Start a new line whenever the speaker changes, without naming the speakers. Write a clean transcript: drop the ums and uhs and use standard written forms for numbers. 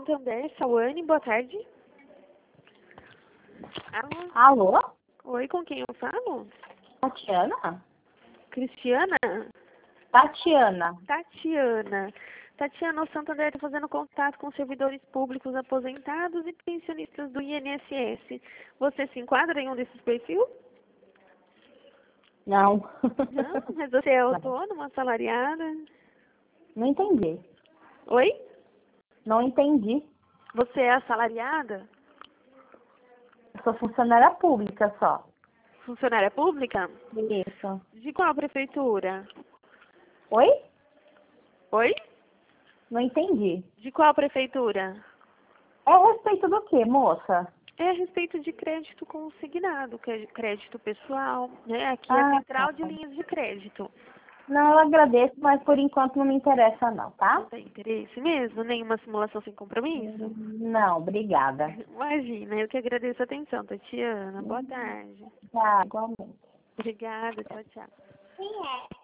Santander, Sawane, boa tarde. Alô?
Alô?
Oi, com quem eu falo?
Tatiana?
Cristiana?
Tatiana.
Tatiana, o Santander está fazendo contato com servidores públicos aposentados e pensionistas do INSS. Você se enquadra em um desses perfis?
Não.
Não, mas você é autônoma, assalariada?
Não entendi.
Oi?
Não entendi.
Você é assalariada?
Eu sou funcionária pública só.
Funcionária pública?
Isso.
De qual prefeitura?
Oi?
Oi?
Não entendi.
De qual prefeitura?
É a respeito do quê, moça?
É a respeito de crédito consignado, que é crédito pessoal, né? Aqui é a
Ah,
central
tá.
de linhas de crédito.
Não, eu agradeço, mas por enquanto não me interessa não, tá?
Não tem interesse mesmo? Nenhuma simulação sem compromisso?
Não, obrigada.
Imagina, eu que agradeço a atenção, Tatiana. Boa tarde.
Tá, igualmente.
Obrigada, tchau, tchau.
Quem é?